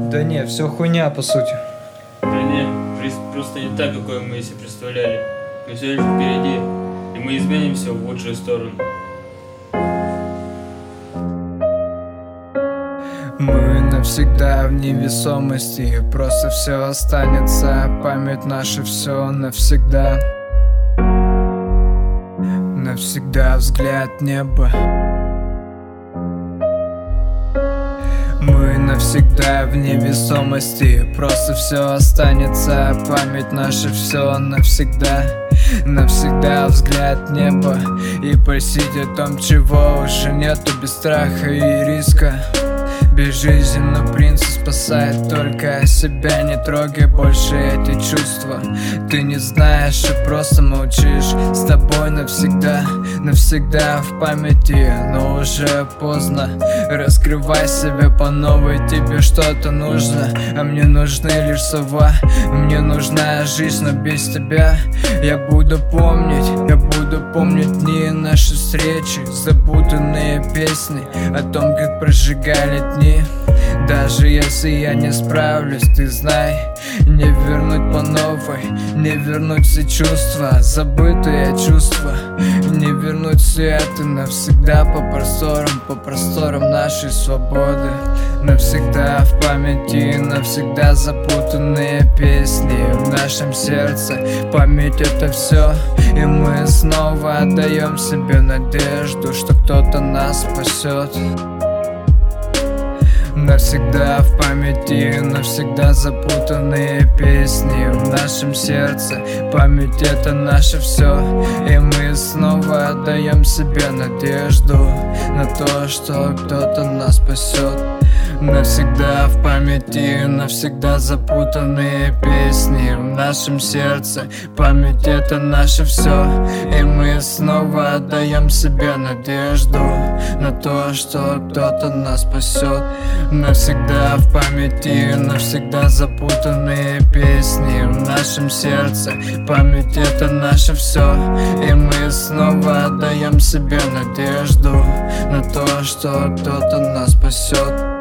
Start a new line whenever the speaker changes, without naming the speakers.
Да не, все хуйня по сути.
Да не, жизнь просто не так, какой мы себе представляли. Мы все лишь впереди, и мы изменим все в лучшую сторону.
Мы навсегда в невесомости, просто все останется, память наша все навсегда. Навсегда взгляд в небо. Мы навсегда в невесомости, просто все останется, память наша все навсегда. Навсегда взгляд в небо и просить о том, чего уже нету, без страха и риска. Безжизненно принца спасает только себя. Не трогай больше эти чувства. Ты не знаешь и просто молчишь. С тобой навсегда, навсегда в памяти. Но уже поздно, раскрывай себя по новой. Тебе что-то нужно, а мне нужны лишь слова. Мне нужна жизнь, но без тебя я буду помнить. Я буду помнить дни наши встречи, запутанные песни о том, как прожигали дни. Даже если я не справлюсь, ты знай, не вернуть по новой, не вернуть все чувства, забытые чувства, не вернуть свет и навсегда по просторам нашей свободы. Навсегда в памяти, навсегда запутанные песни в нашем сердце. Память это все, и мы снова отдаем себе надежду, что кто-то нас спасет. Навсегда в памяти, навсегда запутанные песни в нашем сердце. Память это наше все, и мы снова отдаем себе надежду на то, что кто-то нас спасет. Навсегда в памяти, навсегда запутанные песни в нашем сердце. Память это наше все, и мы снова отдаем себе надежду на то, что кто-то нас спасет. Навсегда в памяти, навсегда запутанные песни в нашем сердце. Память это наше все, и мы снова отдаем себе надежду на то, что кто-то нас спасет.